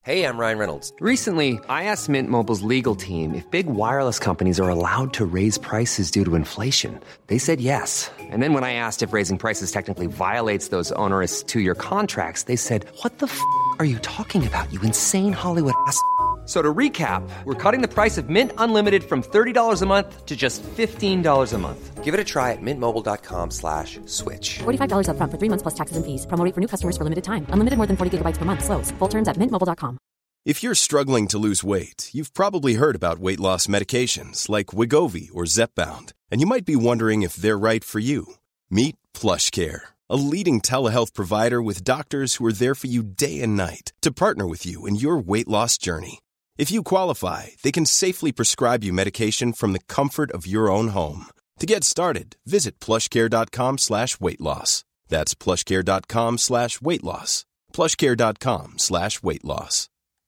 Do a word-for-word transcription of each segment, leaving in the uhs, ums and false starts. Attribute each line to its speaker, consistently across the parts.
Speaker 1: Hey, I'm Ryan Reynolds.
Speaker 2: Recently, I asked Mint Mobile's legal team if big wireless companies are allowed to raise prices due to inflation. They said yes. And then when I asked if raising prices technically violates those onerous two-year contracts, they said, what the f*** are you talking about, you insane Hollywood ass f- So to recap, we're cutting the price of Mint Unlimited from thirty dollars a month to just fifteen dollars a month.
Speaker 1: Give it a try at mintmobile.com slash switch.
Speaker 3: forty-five dollars up front for three months plus taxes and fees. Promo rate for new customers for limited time. Unlimited more than forty gigabytes per month. Slows full terms at mint mobile dot com.
Speaker 4: If you're struggling to lose weight, you've probably heard about weight loss medications like Wegovy or Zepbound, and you might be wondering if they're right for you. Meet PlushCare, a leading telehealth provider with doctors who are there for you day and night to partner with you in your weight loss journey. If you qualify, they can safely prescribe you medication from the comfort of your own home. To get started, visit plushcare.com slash weight loss. That's plushcare.com slash weight loss. plushcare.com slash weight loss.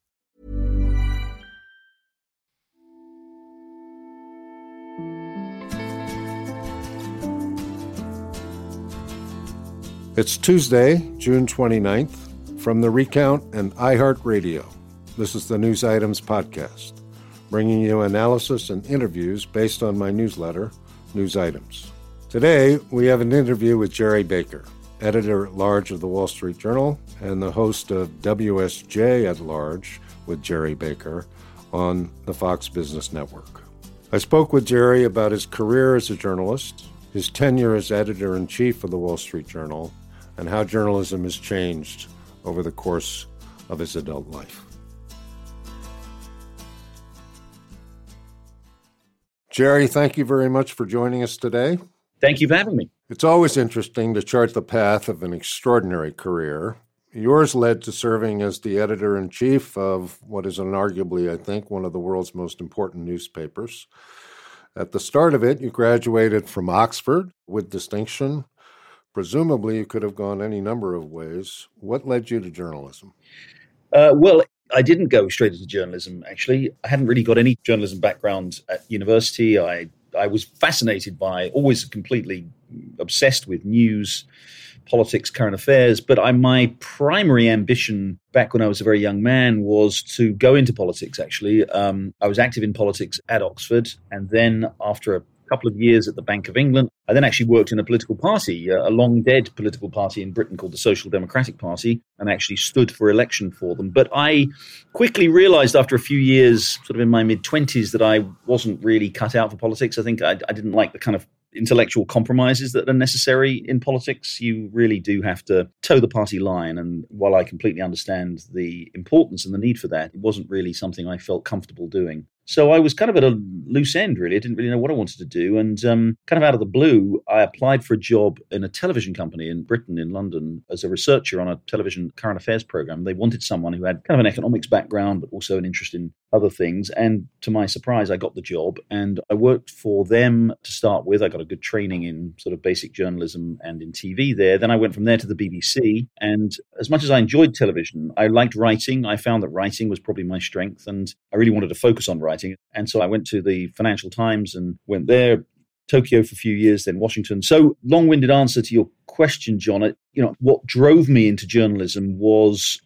Speaker 5: It's Tuesday, June twenty-ninth, from The Recount and iHeartRadio. This is the News Items Podcast, bringing you analysis and interviews based on my newsletter, News Items. Today, we have an interview with Gerry Baker, editor-at-large of the Wall Street Journal and the host of W S J at Large with Gerry Baker on the Fox Business Network. I spoke with Gerry about his career as a journalist, his tenure as editor-in-chief of the Wall Street Journal, and how journalism has changed over the course of his adult life. Gerry, thank you very much for joining us today.
Speaker 6: Thank you for having me.
Speaker 5: It's always interesting to chart the path of an extraordinary career. Yours led to serving as the editor-in-chief of what is unarguably, I think, one of the world's most important newspapers. At the start of it, you graduated from Oxford with distinction. Presumably, you could have gone any number of ways. What led you to journalism?
Speaker 6: Uh, well, I didn't go straight into journalism, actually. I hadn't really got any journalism background at university. I, I was fascinated by, always completely obsessed with news, politics, current affairs. But I, my primary ambition back when I was a very young man was to go into politics, actually. Um, I was active in politics at Oxford. And then after a couple of years at the Bank of England, I then actually worked in a political party, a long dead political party in Britain called the Social Democratic Party, and actually stood for election for them. But I quickly realized after a few years, sort of in my mid-twenties, that I wasn't really cut out for politics. I think I, I didn't like the kind of intellectual compromises that are necessary in politics. You really do have to toe the party line. And while I completely understand the importance and the need for that, it wasn't really something I felt comfortable doing. So I was kind of at a loose end, really. I didn't really know what I wanted to do. And um, kind of out of the blue, I applied for a job in a television company in Britain, in London, as a researcher on a television current affairs program. They wanted someone who had kind of an economics background, but also an interest in other things. And to my surprise, I got the job. And I worked for them to start with. I got a good training in sort of basic journalism and in T V there. Then I went from there to the B B C. And as much as I enjoyed television, I liked writing. I found that writing was probably my strength. And I really wanted to focus on writing. And so I went to the Financial Times and went there, Tokyo for a few years, then Washington. So long-winded answer to your question, John. You know, what drove me into journalism was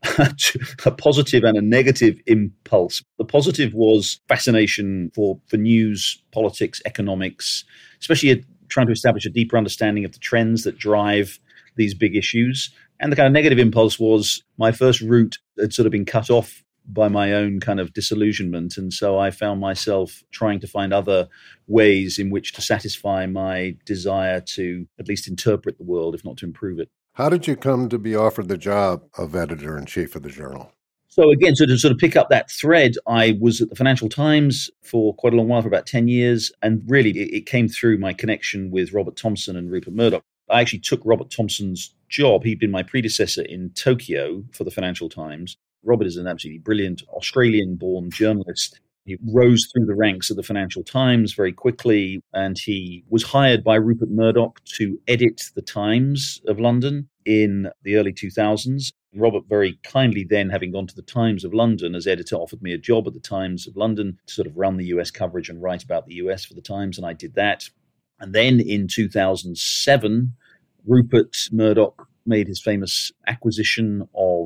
Speaker 6: a positive and a negative impulse. The positive was fascination for, for news, politics, economics, especially trying to establish a deeper understanding of the trends that drive these big issues. And the kind of negative impulse was my first route had sort of been cut off by my own kind of disillusionment. And so I found myself trying to find other ways in which to satisfy my desire to at least interpret the world, if not to improve it.
Speaker 5: How did you come to be offered the job of editor-in-chief of the Journal?
Speaker 6: So again, so to sort of pick up that thread, I was at the Financial Times for quite a long while, for about ten years. And really, it, it came through my connection with Robert Thomson and Rupert Murdoch. I actually took Robert Thomson's job. He'd been my predecessor in Tokyo for the Financial Times. Robert is an absolutely brilliant Australian-born journalist. He rose through the ranks of the Financial Times very quickly, and he was hired by Rupert Murdoch to edit the Times of London in the early two thousands. Robert very kindly then, having gone to the Times of London as editor, offered me a job at the Times of London to sort of run the U S coverage and write about the U S for the Times, and I did that. And then in two thousand seven, Rupert Murdoch made his famous acquisition of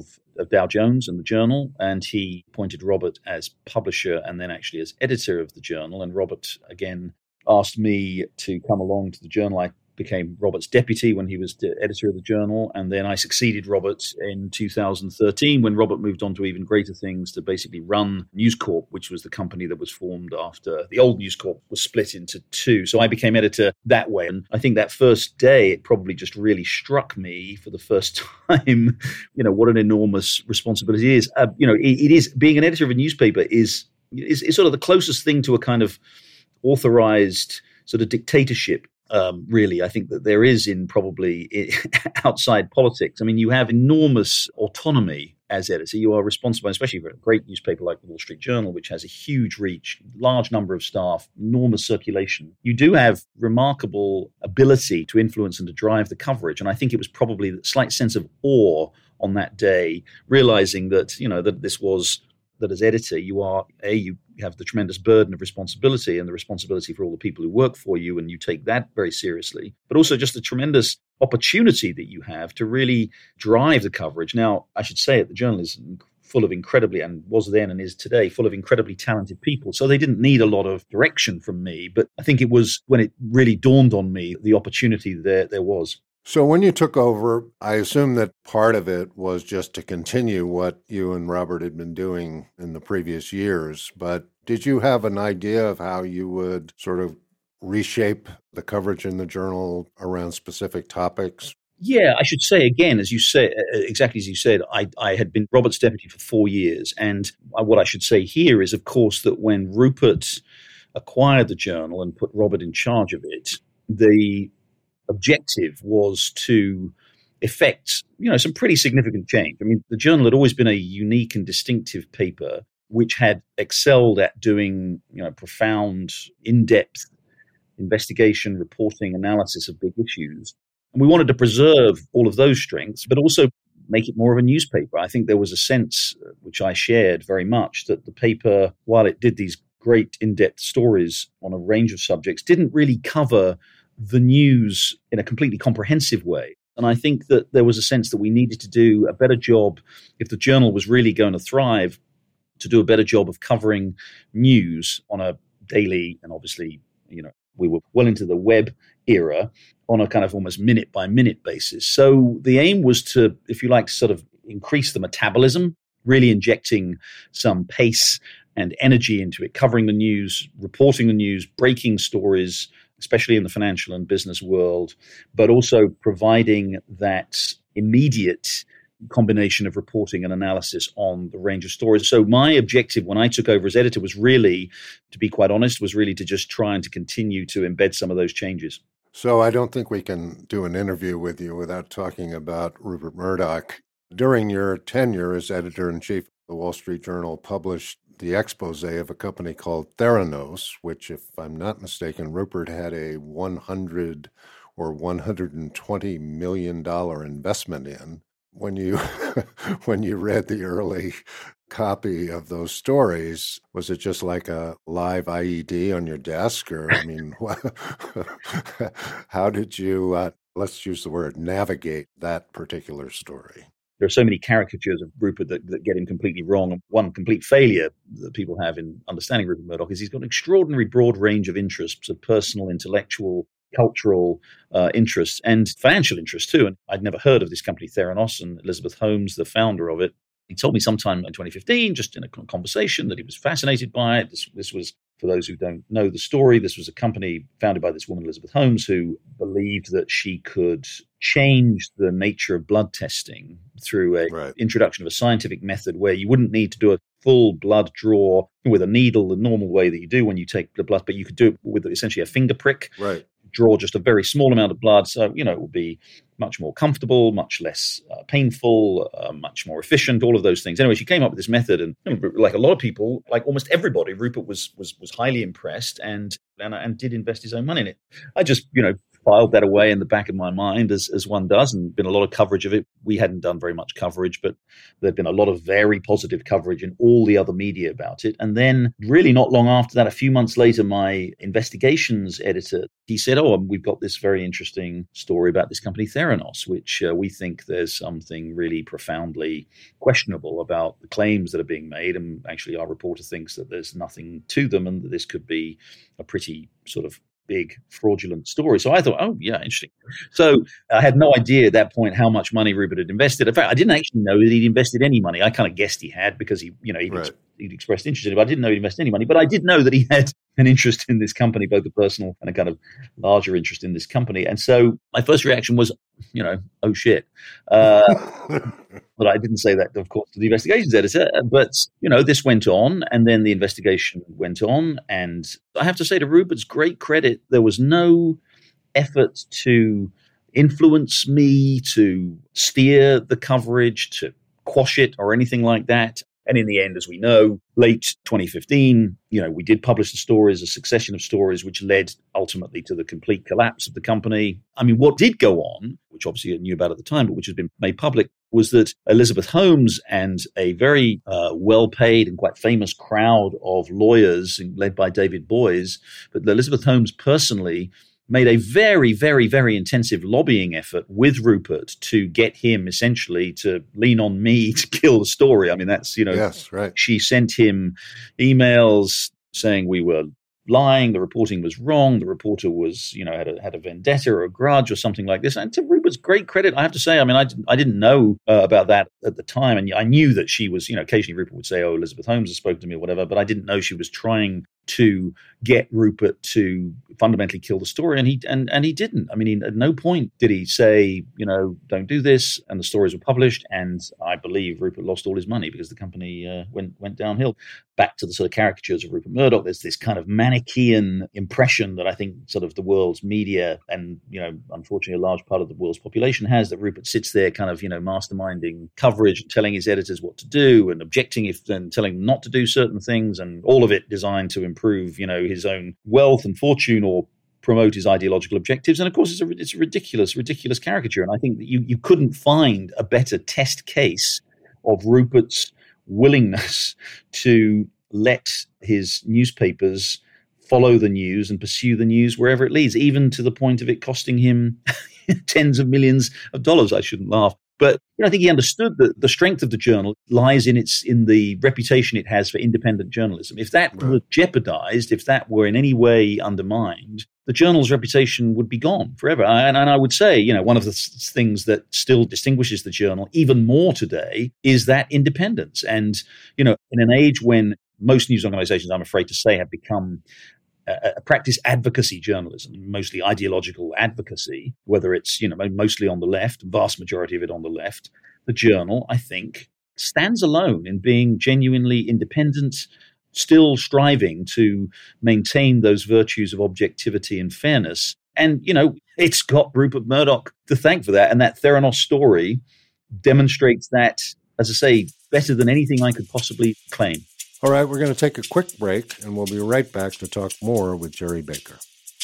Speaker 6: of Dow Jones and the Journal, and he appointed Robert as publisher and then actually as editor of the Journal. And Robert, again, asked me to come along to the Journal. I became Robert's deputy when he was the editor of the Journal, and then I succeeded Robert in two thousand thirteen when Robert moved on to even greater things to basically run News Corp, which was the company that was formed after the old News Corp was split into two. So I became editor that way. And I think that first day, it probably just really struck me for the first time, you know, what an enormous responsibility it is. Uh, you know, it, it is, being an editor of a newspaper is, is, is sort of the closest thing to a kind of authorized sort of dictatorship. Um, really, I think that there is in probably outside politics. I mean, you have enormous autonomy as editor. You are responsible, especially for a great newspaper like the Wall Street Journal, which has a huge reach, large number of staff, enormous circulation. You do have remarkable ability to influence and to drive the coverage. And I think it was probably a slight sense of awe on that day, realizing that, you know, that this was that as editor, you are, A, you have the tremendous burden of responsibility and the responsibility for all the people who work for you, and you take that very seriously, but also just the tremendous opportunity that you have to really drive the coverage. Now, I should say it, the Journal is full of incredibly, and was then and is today, full of incredibly talented people. So they didn't need a lot of direction from me, but I think it was when it really dawned on me the opportunity there there was.
Speaker 5: So when you took over, I assume that part of it was just to continue what you and Robert had been doing in the previous years. But did you have an idea of how you would sort of reshape the coverage in the Journal around specific topics?
Speaker 6: Yeah, I should say again, as you say, exactly as you said, I, I had been Robert's deputy for four years. And what I should say here is, of course, that when Rupert acquired the Journal and put Robert in charge of it, the objective was to effect, you know, some pretty significant change. I mean, the Journal had always been a unique and distinctive paper which had excelled at doing, you know, profound, in-depth investigation, reporting, analysis of big issues. And we wanted to preserve all of those strengths, but also make it more of a newspaper. I think there was a sense, which I shared very much, that the paper, while it did these great in-depth stories on a range of subjects, didn't really cover the news in a completely comprehensive way. And I think that there was a sense that we needed to do a better job, if the Journal was really going to thrive, to do a better job of covering news on a daily, and obviously, you know, we were well into the web era, on a kind of almost minute by minute basis. So the aim was to, if you like, sort of increase the metabolism, really injecting some pace and energy into it, covering the news, reporting the news, breaking stories, especially in the financial and business world, but also providing that immediate combination of reporting and analysis on the range of stories. So my objective when I took over as editor was really, to be quite honest, was really to just try and to continue to embed some of those changes.
Speaker 5: So I don't think we can do an interview with you without talking about Rupert Murdoch. During your tenure as editor-in-chief, the Wall Street Journal published the expose of a company called Theranos, which, if I'm not mistaken, Rupert had a one hundred or one hundred twenty million dollars investment in. When you when you read the early copy of those stories, was it just like a live I E D on your desk? Or, I mean, how did you, uh, let's use the word, navigate that particular story?
Speaker 6: There are so many caricatures of Rupert that, that get him completely wrong. And one complete failure that people have in understanding Rupert Murdoch is he's got an extraordinary broad range of interests, of personal, intellectual, cultural uh, interests, and financial interests too. And I'd never heard of this company, Theranos, and Elizabeth Holmes, the founder of it. He told me sometime in twenty fifteen, just in a conversation, that he was fascinated by it. This, this was, for those who don't know the story, this was a company founded by this woman, Elizabeth Holmes, who believed that she could change the nature of blood testing through a right. introduction of a scientific method where you wouldn't need to do a full blood draw with a needle the normal way that you do when you take the blood, but you could do it with essentially a finger prick.
Speaker 5: Right.
Speaker 6: Draw just a very small amount of blood. So, you know, it will be much more comfortable, much less uh, painful, uh, much more efficient, all of those things. Anyway, she came up with this method, and you know, like a lot of people, like almost everybody, Rupert was was was highly impressed and, and and did invest his own money in it. I just, you know, filed that away in the back of my mind, as, as one does, and been a lot of coverage of it. We hadn't done very much coverage, but there'd been a lot of very positive coverage in all the other media about it. And then really not long after that, a few months later, my investigations editor, he said, oh, we've got this very interesting story about this company Theranos, which uh, we think there's something really profoundly questionable about the claims that are being made. And actually, our reporter thinks that there's nothing to them and that this could be a pretty sort of big fraudulent story. So I thought, oh, yeah, interesting. So I had no idea at that point how much money Rupert had invested. In fact, I didn't actually know that he'd invested any money. I kind of guessed he had because he, you know, he'd, right. ex- he'd expressed interest in it, but I didn't know he'd invested any money. But I did know that he had an interest in this company, both a personal and a kind of larger interest in this company. And so my first reaction was, you know, oh, shit. Uh, but I didn't say that, of course, to the investigations editor. But, you know, this went on, and then the investigation went on. And I have to say, to Rupert's great credit, there was no effort to influence me, to steer the coverage, to quash it or anything like that. And in the end, as we know, late twenty fifteen, you know, we did publish the stories, a succession of stories, which led ultimately to the complete collapse of the company. I mean, what did go on, which obviously I knew about at the time, but which has been made public, was that Elizabeth Holmes and a very uh, well-paid and quite famous crowd of lawyers led by David Boies, but Elizabeth Holmes personally made a very, very, very intensive lobbying effort with Rupert to get him essentially to lean on me to kill the story. I mean, that's, you know,
Speaker 5: yes, right.
Speaker 6: She sent him emails saying we were lying, the reporting was wrong, the reporter was, you know, had a, had a vendetta or a grudge or something like this. And to Rupert's great credit, I have to say, I mean, I didn't, I didn't know uh, about that at the time. And I knew that she was, you know, occasionally Rupert would say, oh, Elizabeth Holmes has spoken to me or whatever, but I didn't know she was trying to get Rupert to fundamentally kill the story, and he and, and he didn't. I mean, he, at no point did he say, you know, don't do this, and the stories were published, and I believe Rupert lost all his money because the company uh, went went downhill. Back to the sort of caricatures of Rupert Murdoch, there's this kind of Manichaean impression that I think sort of the world's media and, you know, unfortunately a large part of the world's population has, that Rupert sits there kind of, you know, masterminding coverage and telling his editors what to do and objecting if and telling them not to do certain things, and all of it designed to improve, you know, his own wealth and fortune or promote his ideological objectives. And of course, it's a, it's a ridiculous, ridiculous caricature. And I think that you, you couldn't find a better test case of Rupert's willingness to let his newspapers follow the news and pursue the news wherever it leads, even to the point of it costing him tens of millions of dollars. I shouldn't laugh. But you know, I think he understood that the strength of the journal lies in its in the reputation it has for independent journalism. If that right. were jeopardized, if that were in any way undermined, the journal's reputation would be gone forever. And, and I would say, you know, one of the th- things that still distinguishes the journal even more today is that independence. And, you know, in an age when most news organizations, I'm afraid to say, have become a practice advocacy journalism, mostly ideological advocacy, whether it's, you know, mostly on the left, vast majority of it on the left. The journal, I think, stands alone in being genuinely independent, still striving to maintain those virtues of objectivity and fairness. And, you know, it's got Rupert Murdoch to thank for that. And that Theranos story demonstrates that, as I say, better than anything I could possibly claim.
Speaker 5: All right, we're going to take a quick break, and we'll be right back to talk more with Gerry Baker.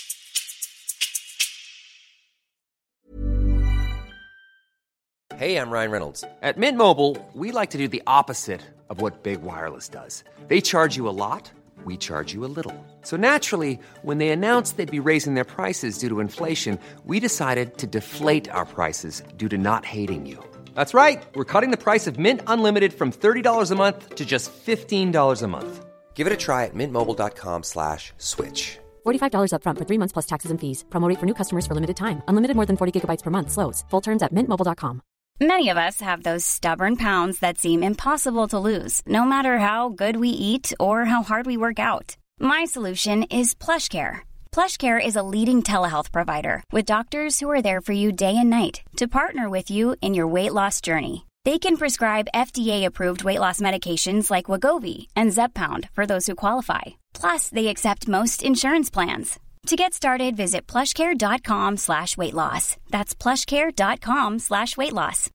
Speaker 1: Hey, I'm Ryan Reynolds.
Speaker 2: At Mint Mobile, we like to do the opposite of what Big Wireless does. They charge you a lot, we charge you a little. So naturally, when they announced they'd be raising their prices due to inflation, we decided to deflate our prices due to not hating you. That's right. We're cutting the price of Mint Unlimited from thirty dollars a month to just fifteen dollars a month.
Speaker 1: Give it a try at mintmobile.com slash switch.
Speaker 3: forty-five dollars up front for three months plus taxes and fees. Promo rate for new customers for limited time. Unlimited more than forty gigabytes per month slows. Full terms at mint mobile dot com.
Speaker 7: Many of us have those stubborn pounds that seem impossible to lose, no matter how good we eat or how hard we work out. My solution is PlushCare. PlushCare is a leading telehealth provider with doctors who are there for you day and night to partner with you in your weight loss journey. They can prescribe F D A-approved weight loss medications like Wegovy and Zepbound for those who qualify. Plus, they accept most insurance plans. To get started, visit plushcare.com slash weight loss. That's plushcare.com slash weight loss.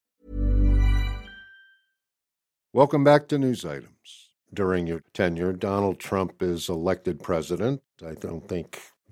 Speaker 5: Welcome back to News Items. During your tenure, Donald Trump is elected president. I don't think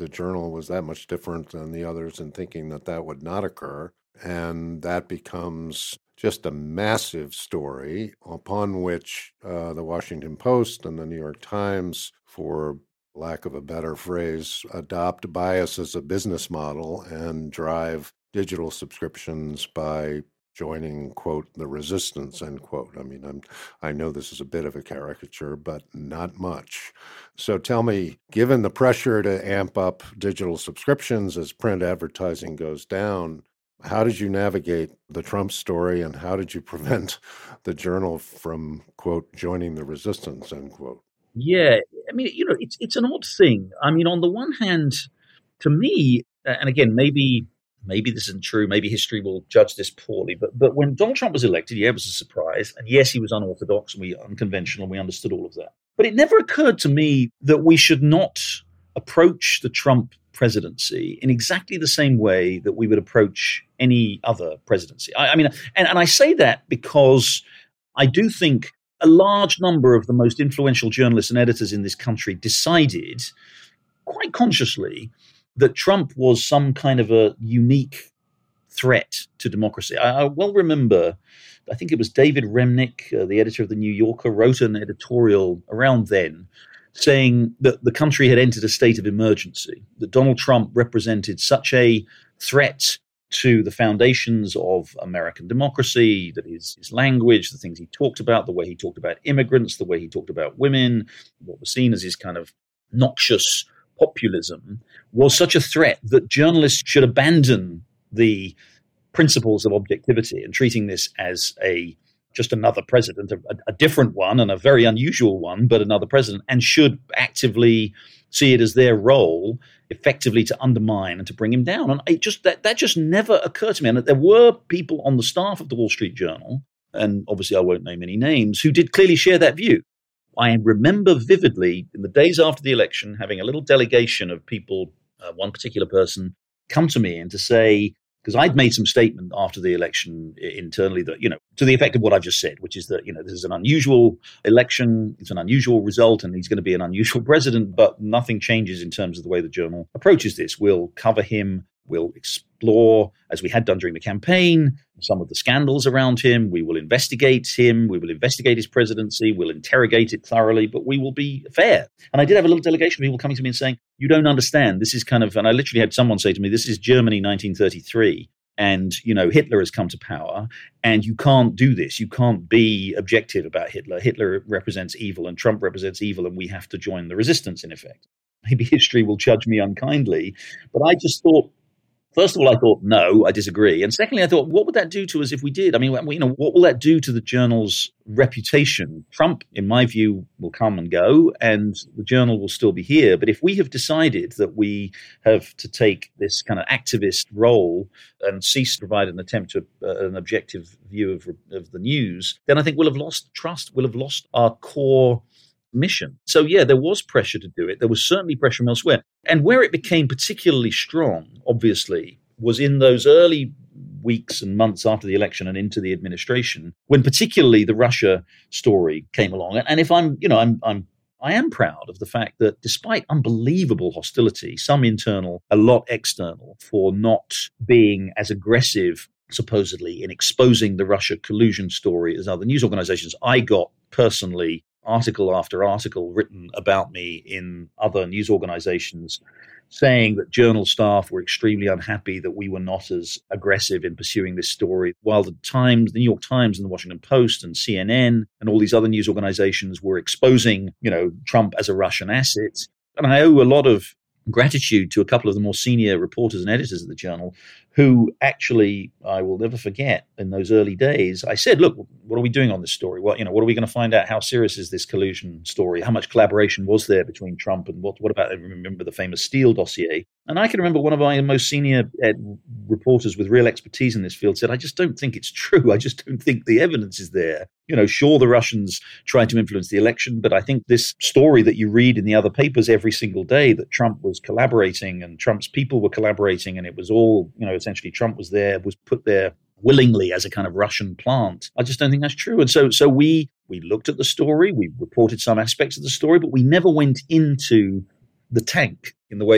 Speaker 5: the Journal was that much different than the others in thinking that that would not occur. And that becomes just a massive story upon which uh, the Washington Post and the New York Times, for lack of a better phrase, adopt bias as a business model and drive digital subscriptions by joining, quote, the resistance, end quote. I mean, I'm, I know this is a bit of a caricature, but not much. So tell me, given the pressure to amp up digital subscriptions as print advertising goes down, how did you navigate the Trump story, and how did you prevent the Journal from, quote, joining the resistance, end quote?
Speaker 6: Yeah, I mean, you know, it's it's an odd thing. I mean, on the one hand, to me, and again, maybe maybe this isn't true, maybe history will judge this poorly, but but when Donald Trump was elected, yeah, it was a surprise. And yes, he was unorthodox and we unconventional, and we understood all of that. But it never occurred to me that we should not approach the Trump presidency in exactly the same way that we would approach any other presidency. I, I mean, and, and I say that because I do think a large number of the most influential journalists and editors in this country decided quite consciously that Trump was some kind of a unique threat to democracy. I, I well remember, I think it was David Remnick, uh, the editor of The New Yorker, wrote an editorial around then saying that the country had entered a state of emergency, that Donald Trump represented such a threat to the foundations of American democracy, that his, his language, the things he talked about, the way he talked about immigrants, the way he talked about women, what was seen as his kind of noxious populism, was such a threat that journalists should abandon the principles of objectivity and treating this as a just another president, a, a different one and a very unusual one, but another president, and should actively see it as their role effectively to undermine and to bring him down. And it just that, that just never occurred to me. And there were people on the staff of the Wall Street Journal, and obviously I won't name any names, who did clearly share that view. I remember vividly in the days after the election having a little delegation of people, uh, one particular person, come to me and to say, because I'd made some statement after the election internally that, you know, to the effect of what I've just said, which is that, you know, this is an unusual election, it's an unusual result, and he's going to be an unusual president, but nothing changes in terms of the way the Journal approaches this. We'll cover him, we'll explore, as we had done during the campaign, some of the scandals around him. We will investigate him, we will investigate his presidency, we'll interrogate it thoroughly, but we will be fair. And I did have a little delegation of people coming to me and saying, you don't understand, this is kind of, and I literally had someone say to me, this is Germany nineteen thirty-three, and, you know, Hitler has come to power, and you can't do this. You can't be objective about Hitler. Hitler represents evil, and Trump represents evil, and we have to join the resistance, in effect. Maybe history will judge me unkindly, but I just thought, first of all, I thought, no, I disagree. And secondly, I thought, what would that do to us if we did? I mean, you know, what will that do to the Journal's reputation? Trump, in my view, will come and go, and the Journal will still be here. But if we have decided that we have to take this kind of activist role and cease to provide an attempt to uh, an objective view of, of the news, then I think we'll have lost trust. We'll have lost our core mission. So, yeah, there was pressure to do it. There was certainly pressure from elsewhere. And where it became particularly strong, obviously, was in those early weeks and months after the election and into the administration, when particularly the Russia story came along. And if I'm, you know, I'm, I'm, I am proud of the fact that despite unbelievable hostility, some internal, a lot external, for not being as aggressive, supposedly, in exposing the Russia collusion story as other news organizations, I got personally article after article written about me in other news organizations saying that Journal staff were extremely unhappy that we were not as aggressive in pursuing this story, while the Times, the New York Times and the Washington Post and C N N and all these other news organizations were exposing, you know, Trump as a Russian asset. And I owe a lot of gratitude to a couple of the more senior reporters and editors of the Journal who actually, I will never forget, in those early days, I said, look, what are we doing on this story? What, you know, what are we going to find out? How serious is this collusion story? How much collaboration was there between Trump and what, what about, I remember the famous Steele dossier? And I can remember one of my most senior ed reporters with real expertise in this field said, I just don't think it's true. I just don't think the evidence is there. You know, sure, the Russians tried to influence the election, but I think this story that you read in the other papers every single day that Trump was collaborating and Trump's people were collaborating and it was all, you know, essentially Trump was there, was put there willingly as a kind of Russian plant. I just don't think that's true. And so so we we looked at the story, we reported some aspects of the story, but we never went into the tank in the way that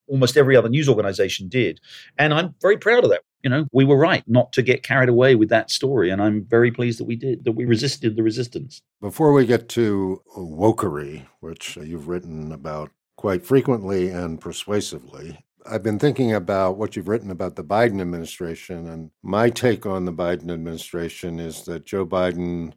Speaker 6: almost every other news organization did. And I'm very proud of that. You know, we were right not to get carried away with that story. And I'm very pleased that we did, that we resisted the resistance.
Speaker 5: Before we get to wokery, which you've written about quite frequently and persuasively, I've been thinking about what you've written about the Biden administration. And my take on the Biden administration is that Joe Biden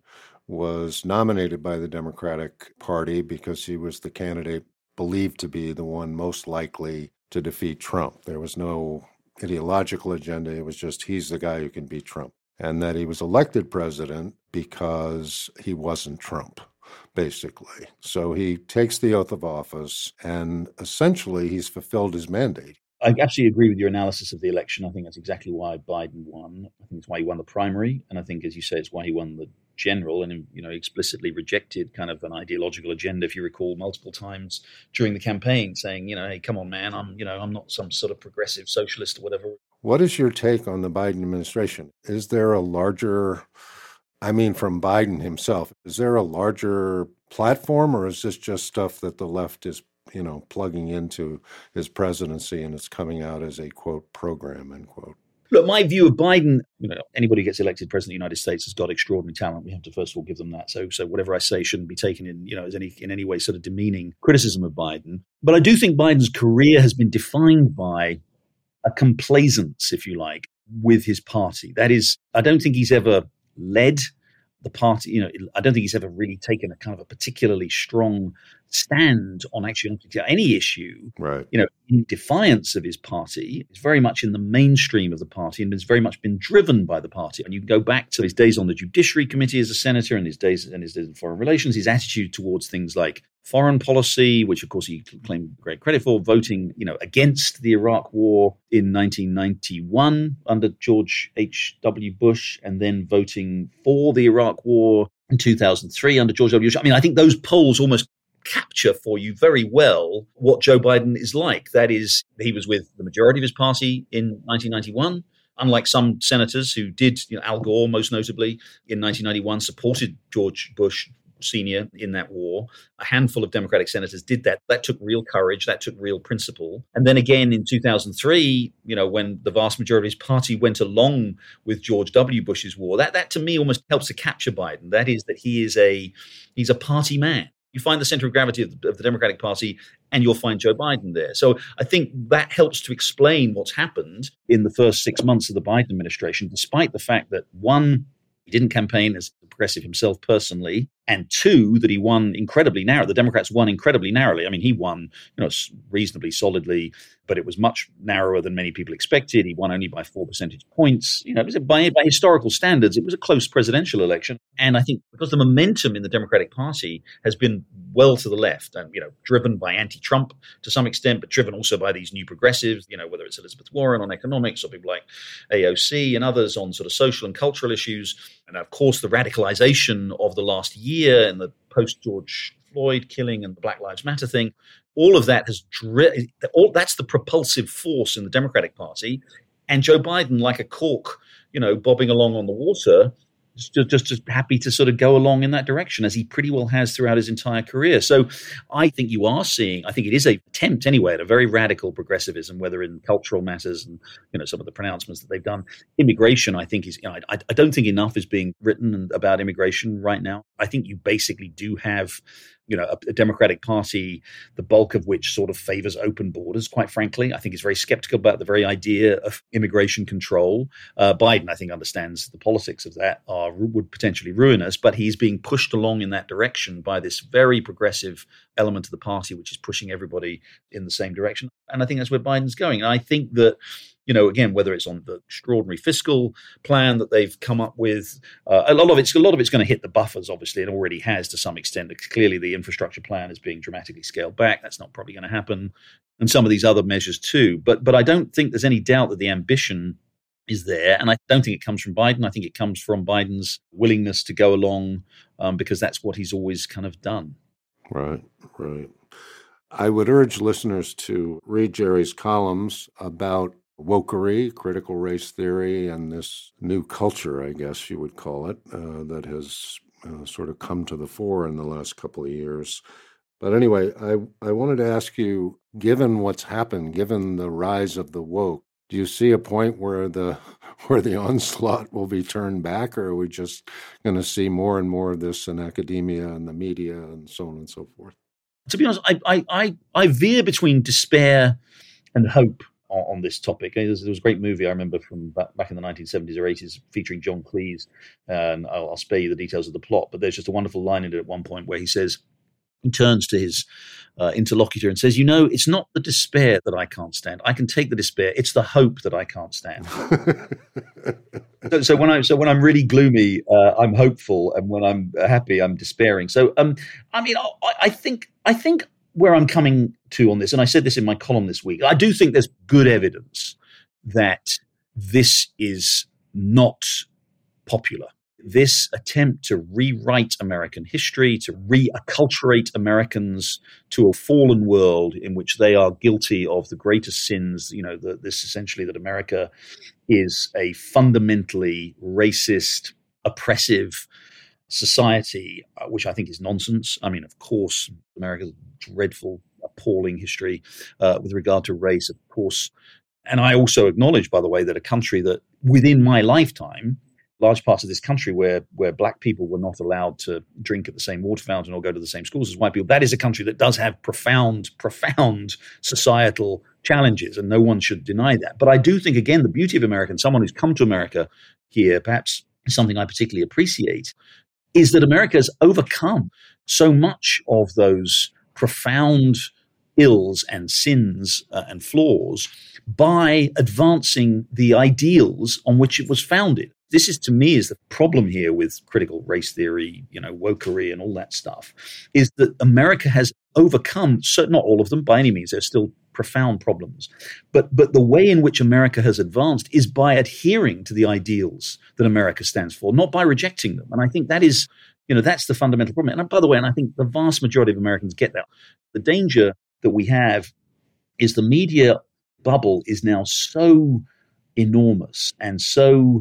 Speaker 5: was nominated by the Democratic Party because he was the candidate believed to be the one most likely to defeat Trump. There was no ideological agenda. It was just he's the guy who can beat Trump. And that he was elected president because he wasn't Trump, basically. So he takes the oath of office and essentially he's fulfilled his mandate.
Speaker 6: I absolutely agree with your analysis of the election. I think that's exactly why Biden won. I think it's why he won the primary. And I think, as you say, it's why he won the general and, you know, explicitly rejected kind of an ideological agenda, if you recall, multiple times during the campaign saying, you know, hey, come on, man, I'm, you know, I'm not some sort of progressive socialist or whatever.
Speaker 5: What is your take on the Biden administration? Is there a larger, I mean, from Biden himself, is there a larger platform or is this just stuff that the left is, you know, plugging into his presidency and it's coming out as a, quote, program, end quote?
Speaker 6: Look, my view of Biden, you know, anybody who gets elected president of the United States has got extraordinary talent. We have to first of all give them that. So, so whatever I say shouldn't be taken in, you know, as any in any way sort of demeaning criticism of Biden. But I do think Biden's career has been defined by a complaisance, if you like, with his party. That is, I don't think he's ever led the party. You know, I don't think he's ever really taken a kind of a particularly strong stand on actually any issue,
Speaker 5: right?
Speaker 6: You know, in defiance of his party. It's very much in the mainstream of the party and has very much been driven by the party. And you can go back to his days on the Judiciary Committee as a senator and his days and his days in foreign relations, his attitude towards things like foreign policy, which of course he claimed great credit for, voting, you know, against the Iraq War in nineteen ninety-one under George H W Bush, and then voting for the Iraq War in two thousand three under George W. Bush. I mean, I think those polls almost capture for you very well what Joe Biden is like. That is, he was with the majority of his party in nineteen ninety-one. Unlike some senators who did, you know, Al Gore most notably in nineteen ninety-one supported George Bush Senior in that war. A handful of Democratic senators did that. That took real courage. That took real principle. And then again in two thousand three, you know, when the vast majority of his party went along with George W. Bush's war, that that to me almost helps to capture Biden. That is that he is a he's a party man. You find the center of gravity of the, of the Democratic Party and you'll find Joe Biden there. So I think that helps to explain what's happened in the first six months of the Biden administration, despite the fact that, one, he didn't campaign as a progressive himself personally, and two, that he won incredibly narrow. The Democrats won incredibly narrowly. I mean, he won, you know, reasonably solidly, but it was much narrower than many people expected. He won only by four percentage points. You know, it was a, by, by historical standards, it was a close presidential election. And I think because the momentum in the Democratic Party has been well to the left, and, you know, driven by anti-Trump to some extent, but driven also by these new progressives, you know, whether it's Elizabeth Warren on economics or people like A O C and others on sort of social and cultural issues. And of course, the radicalization of the last year and the post-George Floyd killing and the Black Lives Matter thing, all of that has dri- all that's the propulsive force in the Democratic Party. And Joe Biden, like a cork, you know, bobbing along on the water, just, just, just happy to sort of go along in that direction, as he pretty well has throughout his entire career. So I think you are seeing, I think it is an attempt anyway at a very radical progressivism, whether in cultural matters and, you know, some of the pronouncements that they've done. Immigration, I think is, you know, I, I don't think enough is being written about immigration right now. I think you basically do have, you know, a, a Democratic Party, the bulk of which sort of favors open borders, quite frankly. I think is very skeptical about the very idea of immigration control. Uh, Biden, I think, understands the politics of that are would potentially ruin us, but he's being pushed along in that direction by this very progressive element of the party, which is pushing everybody in the same direction. And I think that's where Biden's going. And I think that, you know, again, whether it's on the extraordinary fiscal plan that they've come up with, uh, a lot of it's a lot of it's going to hit the buffers, obviously, and already has to some extent. Clearly, the infrastructure plan is being dramatically scaled back. That's not probably going to happen, and some of these other measures too. But but I don't think there's any doubt that the ambition is there, and I don't think it comes from Biden. I think it comes from Biden's willingness to go along um, because that's what he's always kind of done.
Speaker 5: Right, right. I would urge listeners to read Jerry's columns about wokery, critical race theory, and this new culture, I guess you would call it, uh, that has uh, sort of come to the fore in the last couple of years. But anyway, I, I wanted to ask you, given what's happened, given the rise of the woke, do you see a point where the where the onslaught will be turned back, or are we just going to see more and more of this in academia and the media and so on and so forth?
Speaker 6: To be honest, I I I, I veer between despair and hope on, on this topic. There was, there was a great movie I remember from back, back in the nineteen seventies or eighties featuring John Cleese, and I'll, I'll spare you the details of the plot, but there's just a wonderful line in it at one point where he says, he turns to his uh, interlocutor and says, you know, it's not the despair that I can't stand. I can take the despair. It's the hope that I can't stand. so, so when I so when I'm really gloomy, uh, I'm hopeful, and when I'm happy, I'm despairing. So, um, I mean, I, I think I think where I'm coming to on this, and I said this in my column this week, I do think there's good evidence that this is not popular. This attempt to rewrite American history, to reacculturate Americans to a fallen world in which they are guilty of the greatest sins, you know, the, this essentially that America is a fundamentally racist, oppressive society, uh, which I think is nonsense. I mean, of course, America's dreadful, appalling history uh, with regard to race, of course. And I also acknowledge, by the way, that a country that within my lifetime, large parts of this country where where black people were not allowed to drink at the same water fountain or go to the same schools as white people, that is a country that does have profound, profound societal challenges, and no one should deny that. But I do think, again, the beauty of America, and someone who's come to America here, perhaps something I particularly appreciate, is that America has overcome so much of those profound ills and sins uh, and flaws by advancing the ideals on which it was founded. This is, to me, is the problem here with critical race theory, you know, wokery and all that stuff, is that America has overcome, certain, not all of them by any means, there's still profound problems, but but the way in which America has advanced is by adhering to the ideals that America stands for, not by rejecting them. And I think that is, you know, that's the fundamental problem. And by the way, and I think the vast majority of Americans get that. The danger that we have is the media bubble is now so enormous and so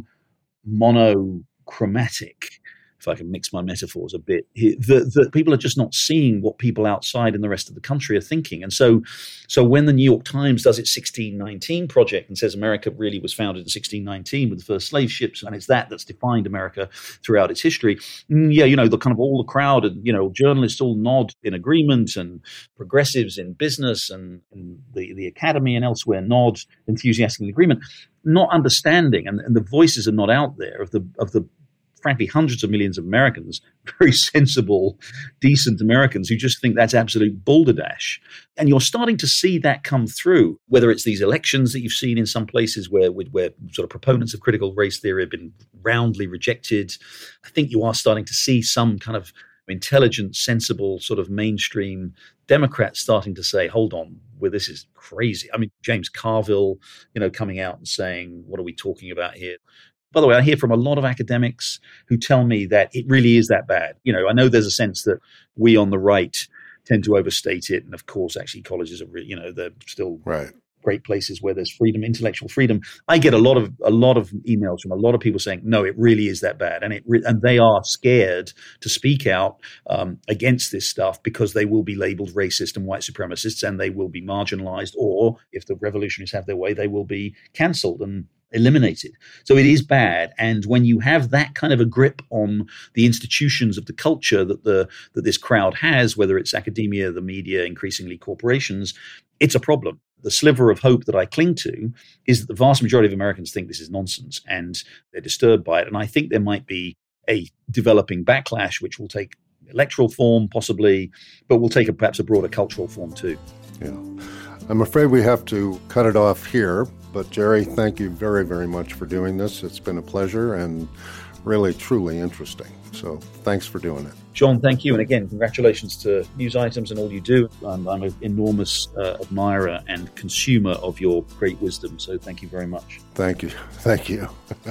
Speaker 6: monochromatic, if I can mix my metaphors a bit, that, that people are just not seeing what people outside in the rest of the country are thinking. And so so when the New York Times does its sixteen nineteen project and says America really was founded in sixteen nineteen with the first slave ships, and it's that that's defined America throughout its history, yeah, you know, the kind of all the crowd and, you know, journalists all nod in agreement, and progressives in business and, and the, the academy and elsewhere nod enthusiastically in agreement, not understanding, and, and the voices are not out there of the of the frankly hundreds of millions of Americans, very sensible, decent Americans who just think that's absolute balderdash. And you're starting to see that come through, whether it's these elections that you've seen in some places where where sort of proponents of critical race theory have been roundly rejected. I think you are starting to see some kind of intelligent, sensible, sort of mainstream Democrats starting to say, hold on, well, this is crazy. I mean, James Carville, you know, coming out and saying, what are we talking about here? By the way, I hear from a lot of academics who tell me that it really is that bad. You know, I know there's a sense that we on the right tend to overstate it. And of course, actually, colleges are, you know, they're still
Speaker 5: right.
Speaker 6: great places where there's freedom, intellectual freedom. I get a lot of a lot of emails from a lot of people saying, no, it really is that bad. And it re- and they are scared to speak out um, against this stuff because they will be labeled racist and white supremacists, and they will be marginalized, or if the revolutionaries have their way, they will be canceled and eliminated. So it is bad. And when you have that kind of a grip on the institutions of the culture that the that this crowd has, whether it's academia, the media, increasingly corporations, it's a problem. The sliver of hope that I cling to is that the vast majority of Americans think this is nonsense and they're disturbed by it. And I think there might be a developing backlash, which will take electoral form possibly, but will take a, perhaps a broader cultural form too.
Speaker 5: Yeah. I'm afraid we have to cut it off here. But Jerry, thank you very, very much for doing this. It's been a pleasure and really, truly interesting. So thanks for doing it.
Speaker 6: John, thank you. And again, congratulations to News Items and all you do. I'm, I'm an enormous uh, admirer and consumer of your great wisdom. So thank you very much.
Speaker 5: Thank you. Thank you.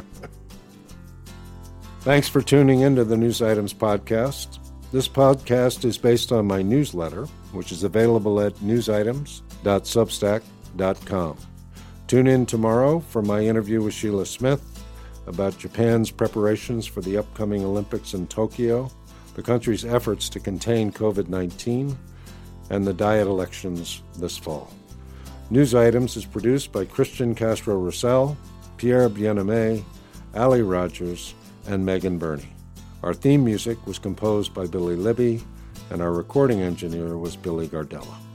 Speaker 5: Thanks for tuning into the News Items podcast. This podcast is based on my newsletter, which is available at news items dot substack dot com. Tune in tomorrow for my interview with Sheila Smith about Japan's preparations for the upcoming Olympics in Tokyo, the country's efforts to contain covid nineteen, and the Diet elections this fall. News Items is produced by Christian Castro-Russell, Pierre Bien-Aimé, Ali Rogers, and Megan Burney. Our theme music was composed by Billy Libby, and our recording engineer was Billy Gardella.